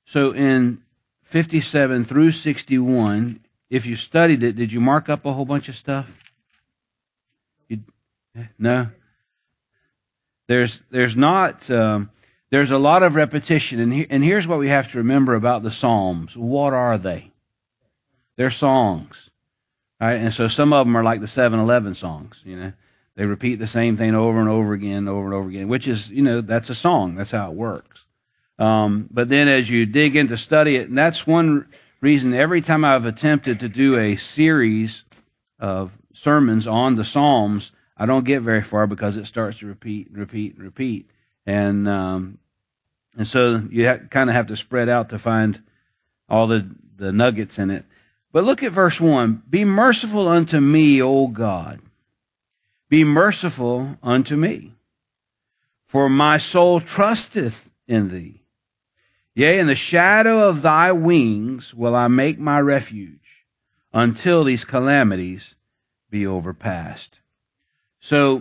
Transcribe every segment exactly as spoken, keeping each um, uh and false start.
So in fifty-seven through sixty-one, if you studied it, did you mark up a whole bunch of stuff? You, no? There's there's not um, there's a lot of repetition, and he, and here's what we have to remember about the Psalms. What are they? They're songs, right? And so some of them are like the seven eleven songs. You know, they repeat the same thing over and over again, over and over again, which is, you know, that's a song. That's how it works. Um, but then as you dig in to study it, and that's one reason every time I've attempted to do a series of sermons on the Psalms, I don't get very far because it starts to repeat and repeat and repeat. And um, and so you ha- kind of have to spread out to find all the, the nuggets in it. But look at verse one. Be merciful unto me, O God. Be merciful unto me. For my soul trusteth in thee. Yea, in the shadow of thy wings will I make my refuge until these calamities be overpassed. So,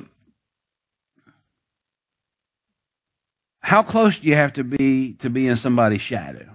how close do you have to be to be in somebody's shadow?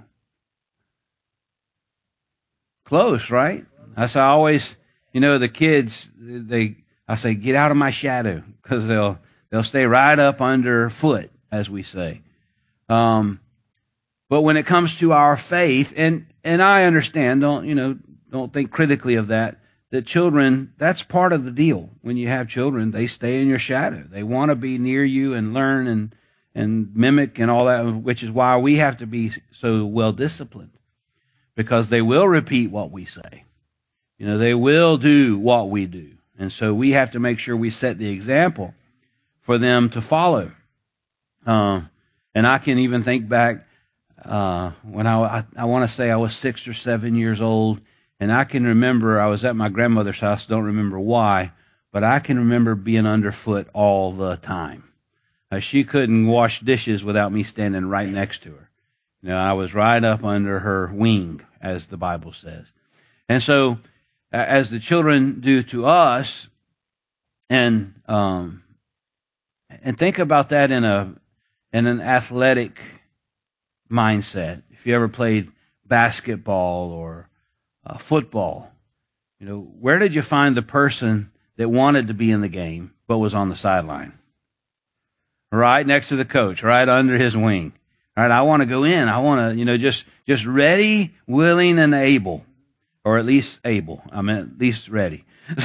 Close, right? That's how I always, you know, the kids, they, I say, get out of my shadow, because they'll they'll stay right up underfoot, as we say. Um, but when it comes to our faith, and and I understand, don't you know, don't think critically of that. That children, that's part of the deal. When you have children, they stay in your shadow. They want to be near you and learn and and mimic and all that, which is why we have to be so well disciplined, because they will repeat what we say. You know, they will do what we do. And so we have to make sure we set the example for them to follow. Uh, and I can even think back uh, when I, I, I want to say I was six or seven years old, and I can remember I was at my grandmother's house, don't remember why, but I can remember being underfoot all the time. Uh, she couldn't wash dishes without me standing right next to her. You know, I was right up under her wing, as the Bible says. And so, as the children do to us, and um, and think about that in a in an athletic mindset. If you ever played basketball or uh, football, you know, where did you find the person that wanted to be in the game but was on the sideline? Right next to the coach, right under his wing. All right, I want to go in. I want to, you know, just just ready, willing, and able. Or at least able. I mean, at least ready.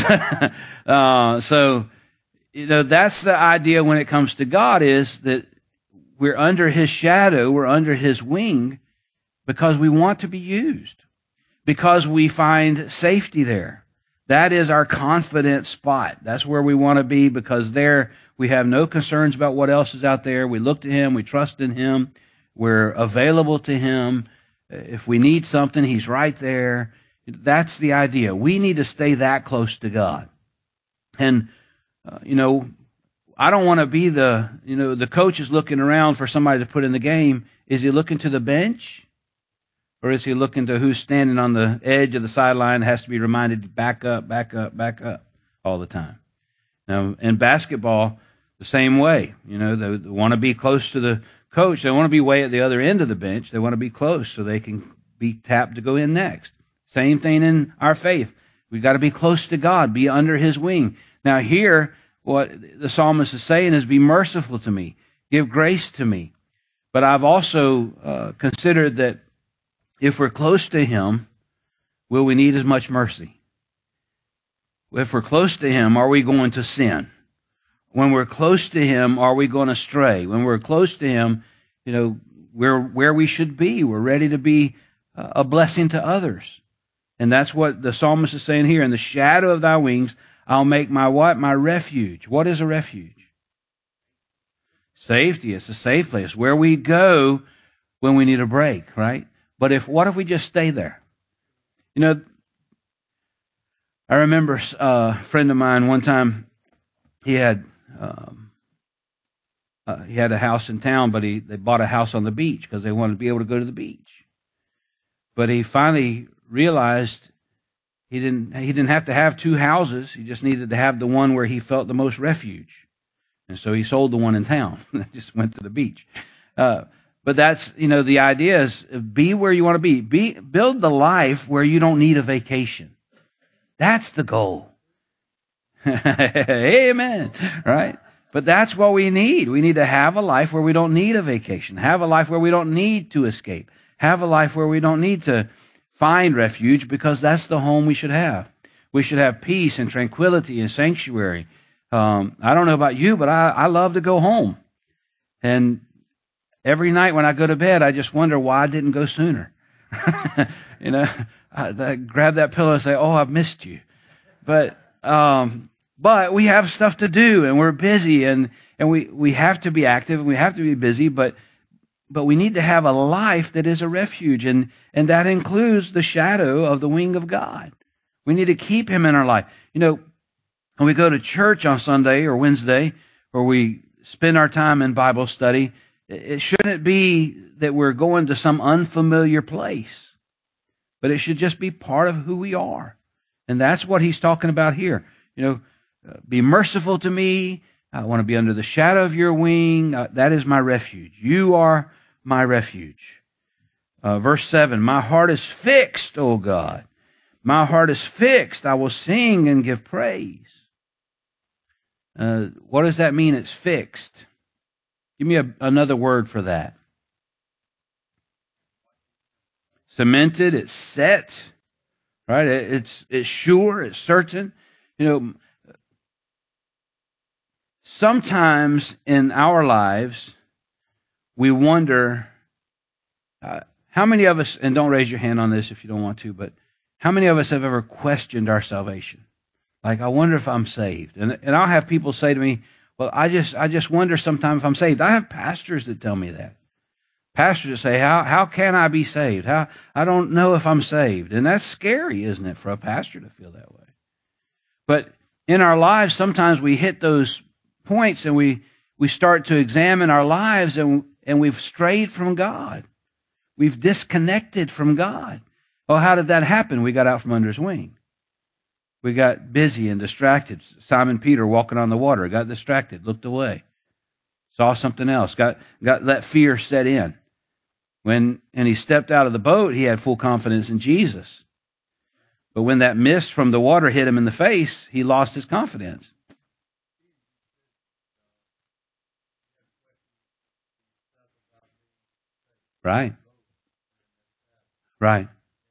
uh, so, you know, that's the idea when it comes to God, is that we're under His shadow, we're under His wing, because we want to be used, because we find safety there. That is our confident spot. That's where we want to be, because there we have no concerns about what else is out there. We look to Him, we trust in Him, we're available to Him. If we need something, He's right there. That's the idea. We need to stay that close to God. And, uh, you know, I don't want to be the, you know, the coach is looking around for somebody to put in the game. Is he looking to the bench? Or is he looking to who's standing on the edge of the sideline and has to be reminded to back up, back up, back up all the time? Now, in basketball, the same way. You know, they, they want to be close to the coach. They want to be way at the other end of the bench. They want to be close so they can be tapped to go in next. Same thing in our faith. We've got to be close to God, be under His wing. Now here, what the psalmist is saying is, be merciful to me, give grace to me. But I've also uh, considered that if we're close to Him, will we need as much mercy? If we're close to Him, are we going to sin? When we're close to Him, are we going to stray? When we're close to Him, you know, we're where we should be. We're ready to be a blessing to others. And that's what the psalmist is saying here. In the shadow of thy wings, I'll make my what? My refuge. What is a refuge? Safety. It's a safe place where we go when we need a break, right? But if what if we just stay there? You know, I remember uh, a friend of mine one time, he had um, uh, he had a house in town, but he they bought a house on the beach because they wanted to be able to go to the beach. But he finally realized He didn't, he didn't have to have two houses. He just needed to have the one where he felt the most refuge. And so he sold the one in town and just went to the beach. Uh, But that's, you know, the idea is be where you want to be. Be build the life where you don't need a vacation. That's the goal. Amen. Right? But that's what we need. We need to have a life where we don't need a vacation. Have a life where we don't need to escape. Have a life where we don't need to find refuge, because that's the home we should have. We should have peace and tranquility and sanctuary. Um, I don't know about you, but I, I love to go home. And every night when I go to bed, I just wonder why I didn't go sooner. you know, I, I grab that pillow and say, "Oh, I've missed you." But um, but we have stuff to do, and we're busy, and and we we have to be active, and we have to be busy. But but we need to have a life that is a refuge, and and that includes the shadow of the wing of God. We need to keep Him in our life. You know, when we go to church on Sunday or Wednesday, or we spend our time in Bible study, it shouldn't be that we're going to some unfamiliar place, but it should just be part of who we are. And that's what he's talking about here. You know, uh, be merciful to me. I want to be under the shadow of your wing. Uh, that is my refuge. You are my refuge. Uh, verse seven, my heart is fixed, O God. My heart is fixed. I will sing and give praise. Uh, what does that mean? It's fixed. Give me a, another word for that. Cemented, it's set, right? It, it's it's sure, it's certain. You know, sometimes in our lives, we wonder, uh, how many of us, and don't raise your hand on this if you don't want to, but how many of us have ever questioned our salvation? Like, I wonder if I'm saved. And and I'll have people say to me, well, I just I just wonder sometimes if I'm saved. I have pastors that tell me that. Pastors that say, how how can I be saved? How I don't know if I'm saved. And that's scary, isn't it, for a pastor to feel that way? But in our lives, sometimes we hit those points and we, we start to examine our lives, and, and we've strayed from God. We've disconnected from God. Oh, how did that happen? We got out from under His wing. We got busy and distracted. Simon Peter walking on the water, got distracted, looked away, saw something else, got, got let fear set in. When, and he stepped out of the boat, he had full confidence in Jesus. But when that mist from the water hit him in the face, he lost his confidence. Right. Right.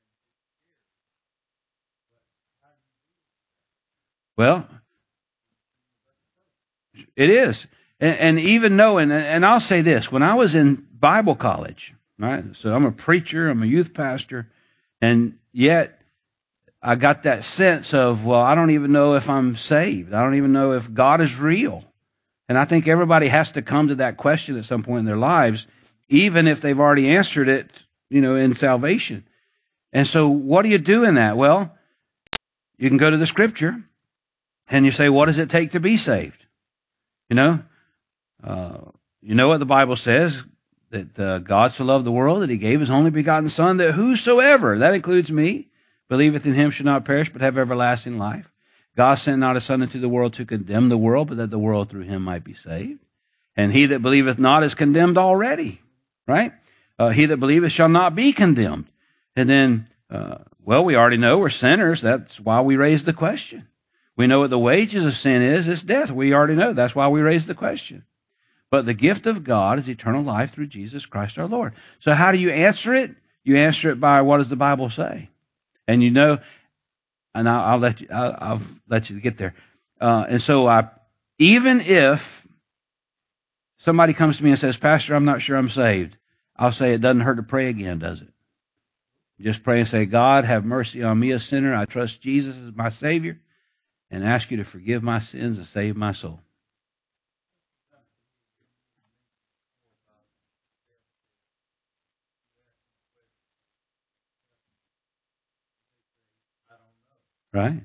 Well, it is. And, and even knowing, and I'll say this, when I was in Bible college, right? So I'm a preacher, I'm a youth pastor, and yet I got that sense of, well, I don't even know if I'm saved. I don't even know if God is real. And I think everybody has to come to that question at some point in their lives, even if they've already answered it, you know, in salvation. And so what do you do in that? Well, you can go to the Scripture and you say, what does it take to be saved? You know, uh, you know what the Bible says, that uh, God so loved the world that He gave His only begotten Son, that whosoever, that includes me, believeth in Him should not perish but have everlasting life. God sent not His Son into the world to condemn the world, but that the world through Him might be saved. And he that believeth not is condemned already, right? Uh, he that believeth shall not be condemned. And then, uh, well, we already know we're sinners. That's why we raise the question. We know what the wages of sin is. It's death. We already know. That's why we raise the question. But the gift of God is eternal life through Jesus Christ our Lord. So how do you answer it? You answer it by, what does the Bible say? And you know, and I'll, I'll let you, I'll, I'll let you get there. Uh, and so I, even if somebody comes to me and says, Pastor, I'm not sure I'm saved, I'll say, it doesn't hurt to pray again, does it? Just pray and say, God, have mercy on me, a sinner. I trust Jesus as my Savior, and ask you to forgive my sins and save my soul. Right?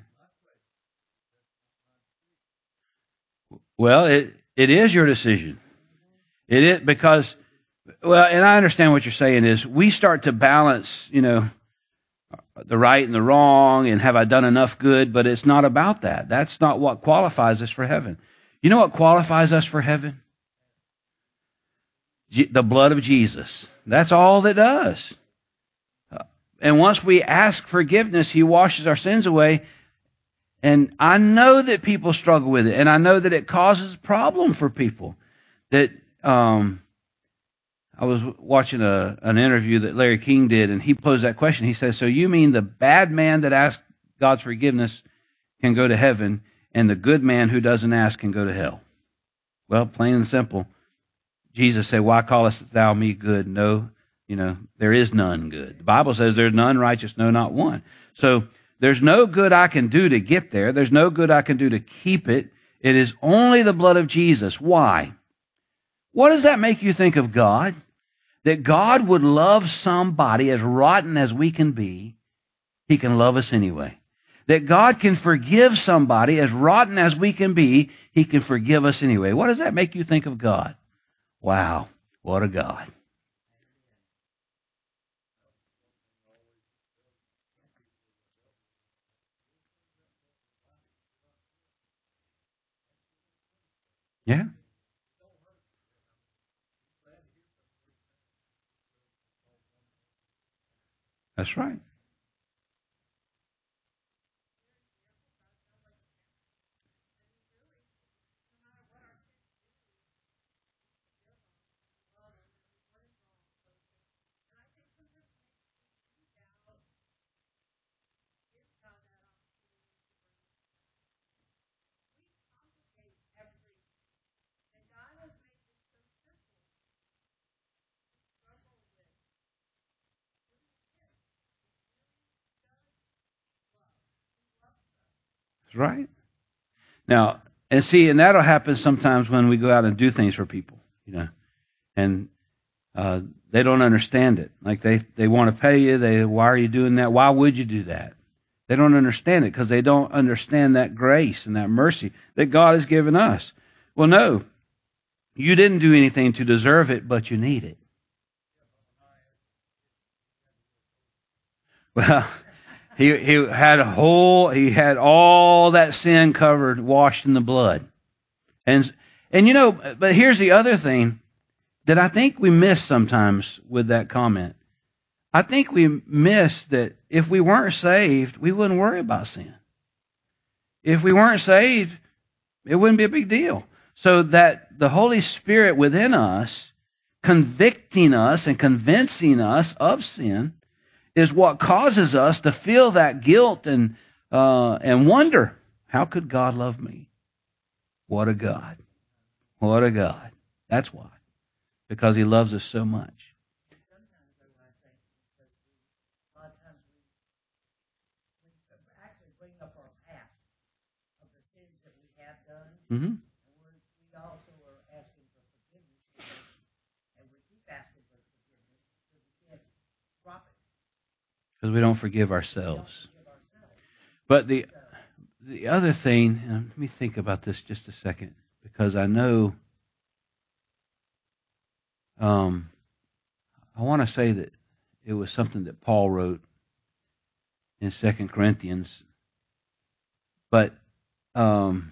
Well, it, it is your decision. It is because, well, and I understand what you're saying is we start to balance, you know, the right and the wrong, and have I done enough good? But it's not about that. That's not what qualifies us for heaven. You know what qualifies us for heaven? The blood of Jesus. That's all it does. And once we ask forgiveness, He washes our sins away. And I know that people struggle with it, and I know that it causes problem for people. That um, I was watching a, an interview that Larry King did, and he posed that question. He says, so you mean the bad man that asks God's forgiveness can go to heaven, and the good man who doesn't ask can go to hell? Well, plain and simple. Jesus said, why callest thou me good? No, you know, there is none good. The Bible says there's none righteous, no, not one. So there's no good I can do to get there. There's no good I can do to keep it. It is only the blood of Jesus. Why? What does that make you think of God? That God would love somebody as rotten as we can be. He can love us anyway. That God can forgive somebody as rotten as we can be. He can forgive us anyway. What does that make you think of God? Wow, what a God. Yeah, that's right. That's right. Now, and see, and that'll happen sometimes when we go out and do things for people, you know, and uh, they don't understand it. Like they, they want to pay you. They, why are you doing that? Why would you do that? They don't understand it because they don't understand that grace and that mercy that God has given us. Well, no, you didn't do anything to deserve it, but you need it. Well, he he had a whole he had all that sin covered, washed in the blood. And and you know, but here's the other thing that I think we miss sometimes with that comment. I think we miss that if we weren't saved, we wouldn't worry about sin. If we weren't saved, it wouldn't be a big deal. So that the Holy Spirit within us, convicting us and convincing us of sin, is what causes us to feel that guilt and uh, and wonder, how could God love me? What a God. What a God. That's why. Because He loves us so much. Mm-hmm. We also are asking for forgiveness, and we keep asking for forgiveness because we can't drop it. Because we don't forgive ourselves. Don't forgive ourselves. But the the other thing, and let me think about this just a second, because I know um, I want to say that it was something that Paul wrote in Second Corinthians, but um,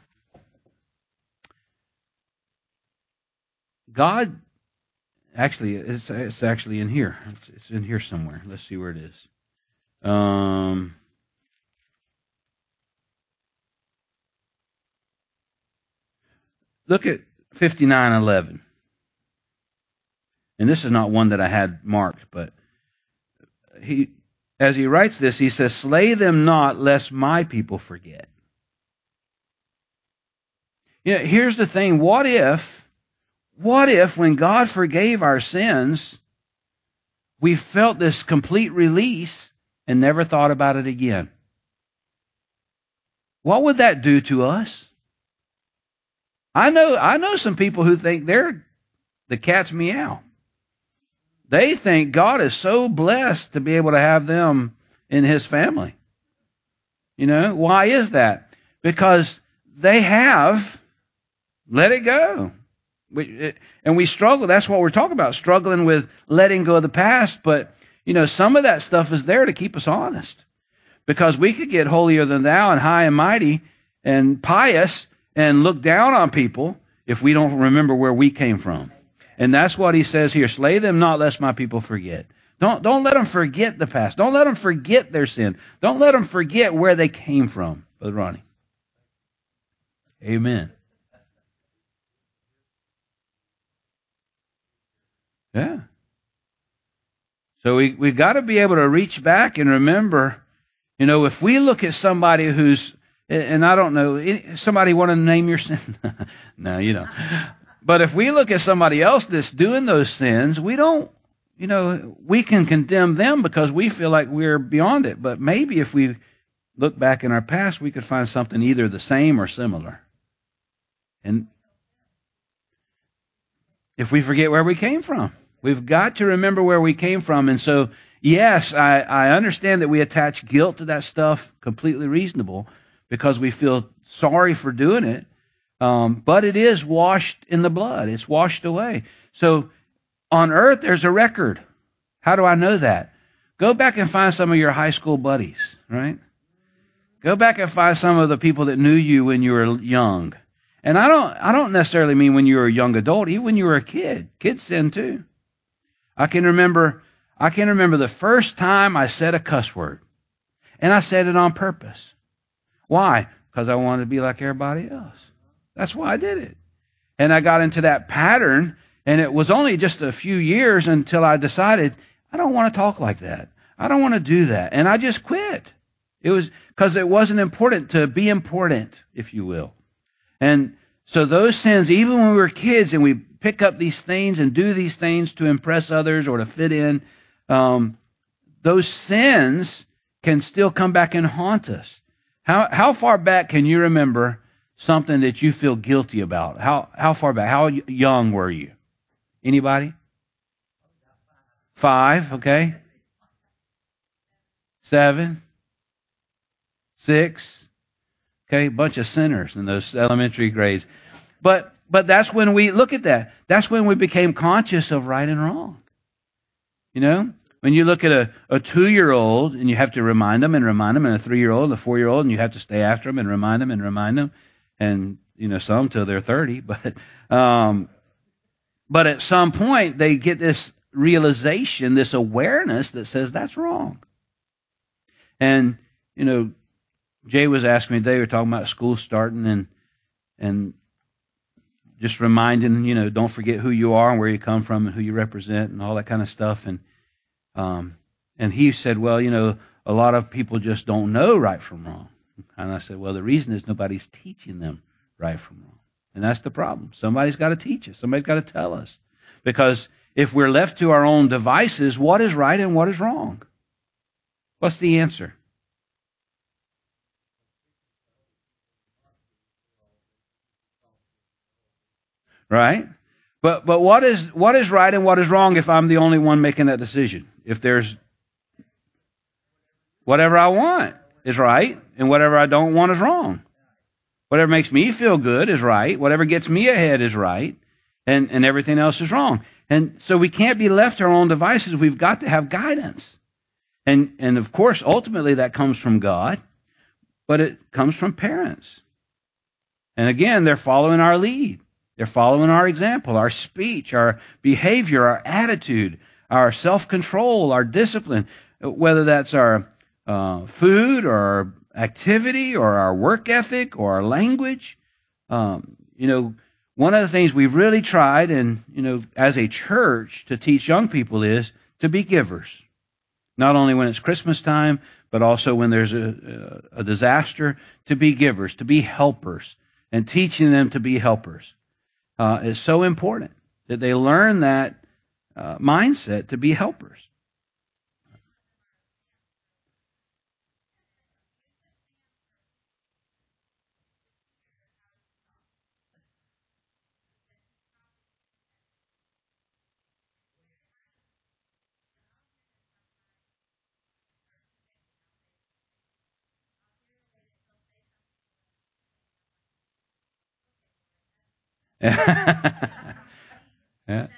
God, actually, it's, it's actually in here. It's, it's in here somewhere. Let's see where it is. Um, look at fifty-nine eleven. And this is not one that I had marked, but he, as he writes this, he says, slay them not, lest my people forget. You know, here's the thing. What if, what if when God forgave our sins, we felt this complete release and never thought about it again? What would that do to us? I know, I know some people who think they're the cat's meow. They think God is so blessed to be able to have them in His family. You know, why is that? Because they have let it go. We, and we struggle. That's what we're talking about, struggling with letting go of the past. But, you know, some of that stuff is there to keep us honest. Because we could get holier than thou and high and mighty and pious and look down on people if we don't remember where we came from. And that's what he says here. Slay them not, lest my people forget. Don't, don't let them forget the past. Don't let them forget their sin. Don't let them forget where they came from, Brother Ronnie. Amen. Yeah. So we, we've got to be able to reach back and remember, you know, if we look at somebody who's, and I don't know, somebody want to name your sin? No, you don't. But if we look at somebody else that's doing those sins, we don't, you know, we can condemn them because we feel like we're beyond it. But maybe if we look back in our past, we could find something either the same or similar. And if we forget where we came from, we've got to remember where we came from. And so, yes, I, I understand that we attach guilt to that stuff, completely reasonable, because we feel sorry for doing it. Um, but it is washed in the blood. It's washed away. So on earth, there's a record. How do I know that? Go back and find some of your high school buddies, right? Go back and find some of the people that knew you when you were young. And I don't, I don't necessarily mean when you were a young adult, even when you were a kid. Kids sin too. I can remember, I can remember the first time I said a cuss word. And I said it on purpose. Why? Because I wanted to be like everybody else. That's why I did it. And I got into that pattern, and it was only just a few years until I decided, I don't want to talk like that. I don't want to do that. And I just quit. It was because it wasn't important to be important, if you will. And so those sins, even when we were kids and we pick up these things and do these things to impress others or to fit in, um, those sins can still come back and haunt us. How how far back can you remember something that you feel guilty about? How how far back? How young were you? Anybody? Five, okay. Seven, six, okay, bunch of sinners in those elementary grades. But but that's when we look at that. That's when we became conscious of right and wrong. You know, when you look at a, a two-year-old and you have to remind them and remind them, and a three-year-old and a four-year-old, and you have to stay after them and remind them and remind them, and you know some till they're thirty. But um, but at some point they get this realization, this awareness that says that's wrong. And you know, Jay was asking me today. We were talking about school starting and and just reminding, you know, don't forget who you are and where you come from and who you represent and all that kind of stuff. And um, and he said, well, you know, a lot of people just don't know right from wrong. And I said, well, the reason is nobody's teaching them right from wrong. And that's the problem. Somebody's got to teach us. Somebody's got to tell us. Because if we're left to our own devices, what is right and what is wrong? What's the answer? Right? But but what is what is right and what is wrong if I'm the only one making that decision? If there's whatever I want is right and whatever I don't want is wrong. Whatever makes me feel good is right. Whatever gets me ahead is right. And and everything else is wrong. And so we can't be left to our own devices. We've got to have guidance. And and of course, ultimately that comes from God, but it comes from parents. And again, they're following our lead. They're following our example, our speech, our behavior, our attitude, our self-control, our discipline, whether that's our uh, food or our activity or our work ethic or our language. Um, you know, one of the things we've really tried, and you know, as a church, to teach young people is to be givers. Not only when it's Christmas time, but also when there's a, a disaster, to be givers, to be helpers, and teaching them to be helpers. Uh, is so important that they learn that uh, mindset to be helpers. Yeah.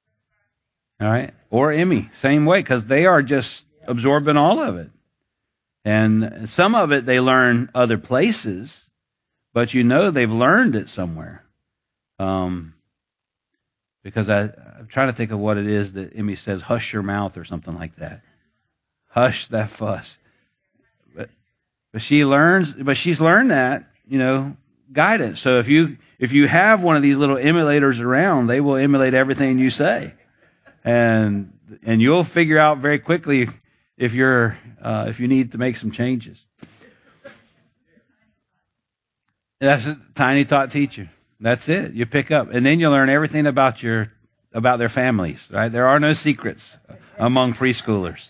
All right. Or Emmy, same way, because they are just absorbing all of it. And some of it they learn other places, but you know they've learned it somewhere. Um, because I, I'm trying to think of what it is that Emmy says, hush your mouth or something like that. Hush that fuss. But, but she learns, but she's learned that, you know, guidance. So if you, if you have one of these little emulators around, they will emulate everything you say. And, and you'll figure out very quickly if you're, uh, if you need to make some changes. That's a tiny tot teacher. That's it. You pick up, and then you learn everything about your about their families. Right? There are no secrets among preschoolers.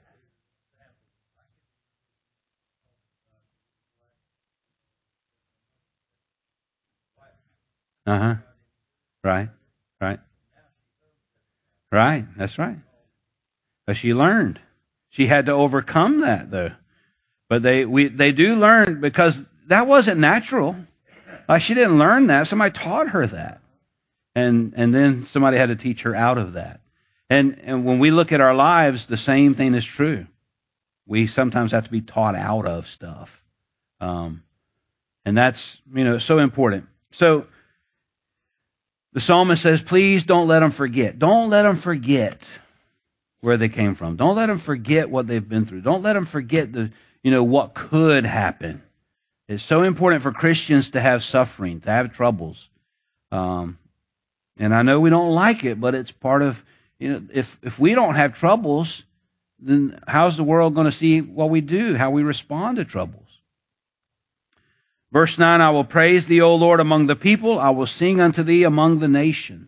Uh huh. Right. Right. Right. That's right. But she learned. She had to overcome that, though. But they we they do learn because that wasn't natural. Like she didn't learn that. Somebody taught her that. And and then somebody had to teach her out of that. And and when we look at our lives, the same thing is true. We sometimes have to be taught out of stuff. Um, and that's, you know, so important. So the psalmist says, please don't let them forget. Don't let them forget where they came from. Don't let them forget what they've been through. Don't let them forget the, you know, what could happen. It's so important for Christians to have suffering, to have troubles. Um, and I know we don't like it, but it's part of, you know, if, if we don't have troubles, then how's the world going to see what we do, how we respond to troubles? Verse nine, I will praise thee, O Lord, among the people. I will sing unto thee among the nations.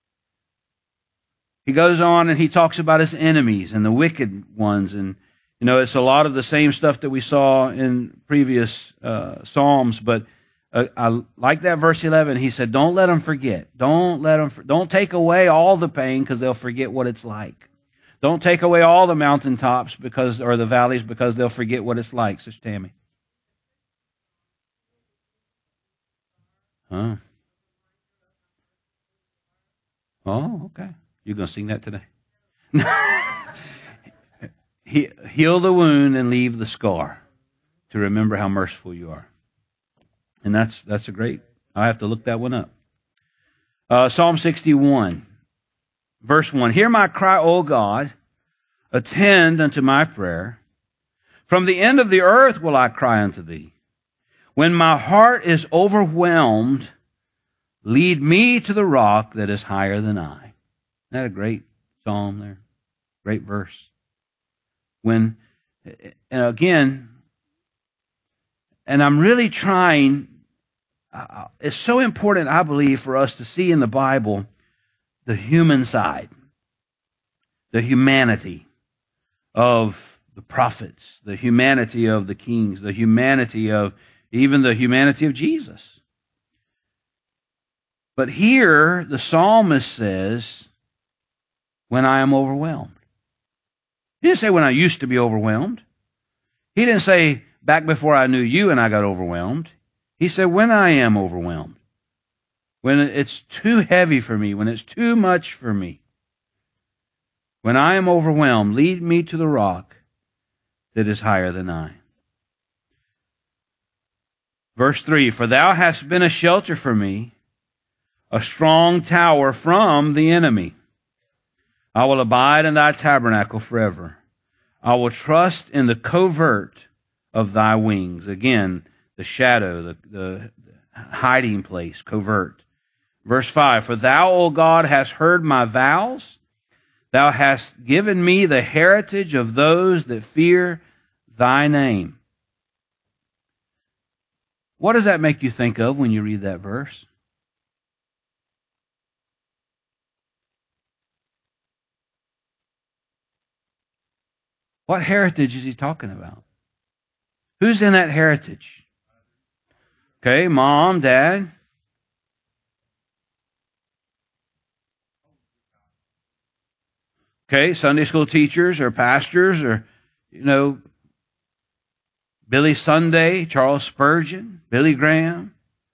He goes on and he talks about his enemies and the wicked ones. And, you know, it's a lot of the same stuff that we saw in previous uh, Psalms. But uh, I like that verse eleven. He said, don't let them forget. Don't let them, don't take away all the pain because they'll forget what it's like. Don't take away all the mountaintops because, or the valleys because they'll forget what it's like. Sister Tammy. Huh? Oh, okay. You're going to sing that today? he, heal the wound and leave the scar to remember how merciful you are. And that's that's a great, I have to look that one up. Uh, Psalm sixty-one, verse one. Hear my cry, O God. Attend unto my prayer. From the end of the earth will I cry unto thee. When my heart is overwhelmed, lead me to the rock that is higher than I. Isn't that a great psalm there? Great verse. When, and again, and I'm really trying, uh, it's so important, I believe, for us to see in the Bible the human side, the humanity of the prophets, the humanity of the kings, the humanity of, even the humanity of Jesus. But here, the psalmist says, when I am overwhelmed. He didn't say when I used to be overwhelmed. He didn't say back before I knew you and I got overwhelmed. He said when I am overwhelmed. When it's too heavy for me, when it's too much for me. When I am overwhelmed, lead me to the rock that is higher than I. Verse three, for thou hast been a shelter for me, a strong tower from the enemy. I will abide in thy tabernacle forever. I will trust in the covert of thy wings. Again, the shadow, the, the hiding place, covert. Verse five, for thou, O God, hast heard my vows. Thou hast given me the heritage of those that fear thy name. What does that make you think of when you read that verse? What heritage is he talking about? Who's in that heritage? Okay, mom, dad. Okay, Sunday school teachers or pastors or, you know, Billy Sunday, Charles Spurgeon, Billy Graham.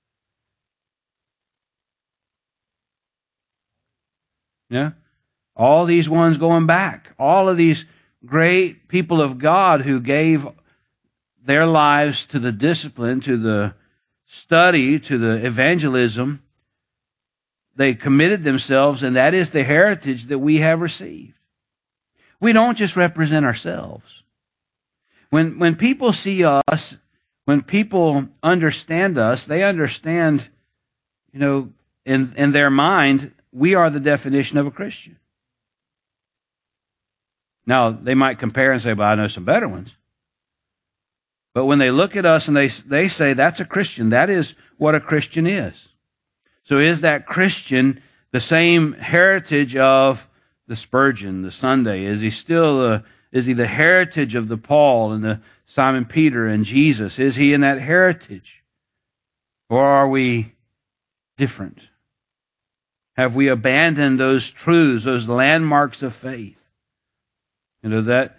Yeah. All these ones going back. All of these great people of God who gave their lives to the discipline, to the study, to the evangelism. They committed themselves, and that is the heritage that we have received. We don't just represent ourselves. When, when people see us, when people understand us, they understand, you know, in, in their mind, we are the definition of a Christian. Now, they might compare and say, well, I know some better ones. But when they look at us and they, they say, that's a Christian, that is what a Christian is. So is that Christian the same heritage of the Spurgeon, the Sunday? Is he still the, is he the heritage of the Paul and the Simon Peter and Jesus? Is he in that heritage? Or are we different? Have we abandoned those truths, those landmarks of faith? You know, that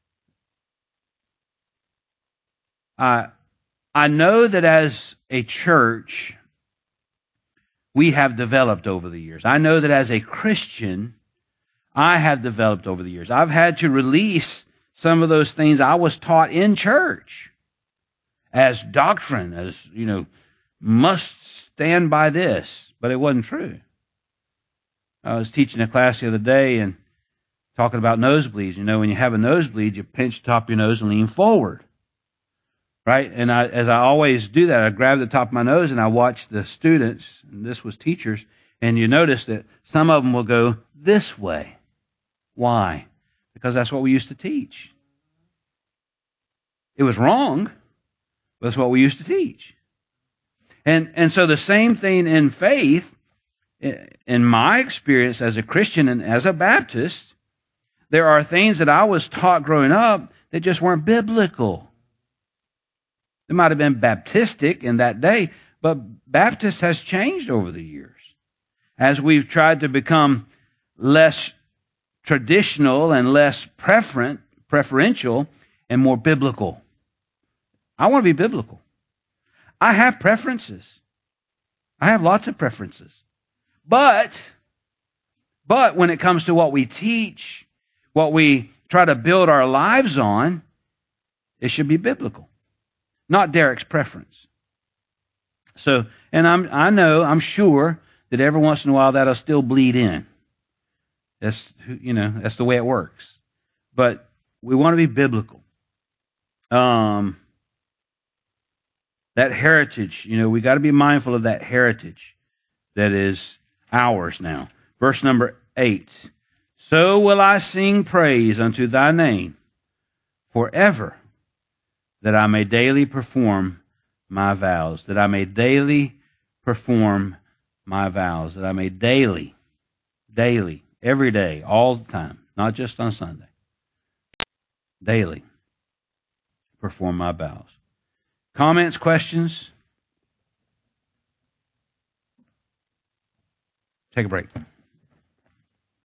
I, I know that as a church, we have developed over the years. I know that as a Christian, I have developed over the years. I've had to release some of those things I was taught in church as doctrine, as, you know, must stand by this, but it wasn't true. I was teaching a class the other day and talking about nosebleeds. You know, when you have a nosebleed, you pinch the top of your nose and lean forward. Right? And I, as I always do that, I grab the top of my nose and I watch the students, and this was teachers, and you notice that some of them will go this way. Why? Because that's what we used to teach. It was wrong, but that's what we used to teach. And, and so the same thing in faith, in my experience as a Christian and as a Baptist, there are things that I was taught growing up that just weren't biblical. It might have been Baptistic in that day, but Baptist has changed over the years. As we've tried to become less traditional and less preferent, preferential and more biblical. I want to be biblical. I have preferences. I have lots of preferences. But, but when it comes to what we teach, what we try to build our lives on, it should be biblical. Not Derek's preference. So, and I'm, I know, I'm sure that every once in a while that'll still bleed in. That's, you know, that's the way it works. But we want to be biblical. Um, that heritage, you know, we got to be mindful of that heritage that is ours now. Verse number eight. So will I sing praise unto thy name forever, that I may daily perform my vows, that I may daily perform my vows, that I may daily, daily, every day, all the time, not just on Sunday, daily perform my vows. Comments, questions? Take a break.